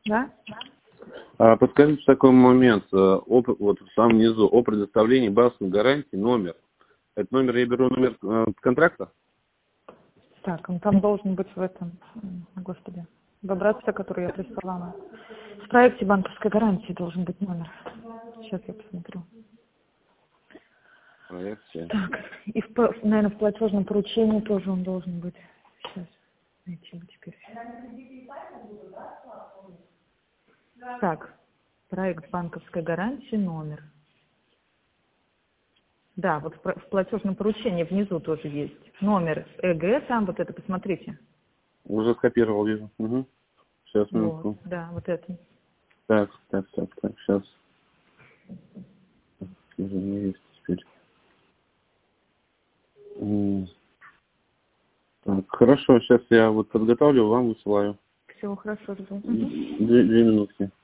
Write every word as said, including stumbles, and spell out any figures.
Да? А подскажите такой момент, э, о, вот в самом низу, о предоставлении банковской гарантии номер. Этот номер я беру номер э, контракта? Так, он там должен быть в этом, м, господи, в образце, который я прислала. В проекте банковской гарантии должен быть номер. Сейчас я посмотрю. Проекция. Так, и, в, п- наверное, в платежном поручении тоже он должен быть. Сейчас, найти бы теперь. Так, проект банковской гарантии, номер. Да, вот в, про- в платежном поручении внизу тоже есть. Номер ЭГ, там вот это, посмотрите. Уже скопировал, вижу. Угу. Сейчас, Вот, минутку. да, вот это. Так, так, так, так, сейчас. Уже не есть теперь. М, Так, хорошо, сейчас я вот подготовлю, вам высылаю. Все хорошо, жду. Мгм. Две, две минутки.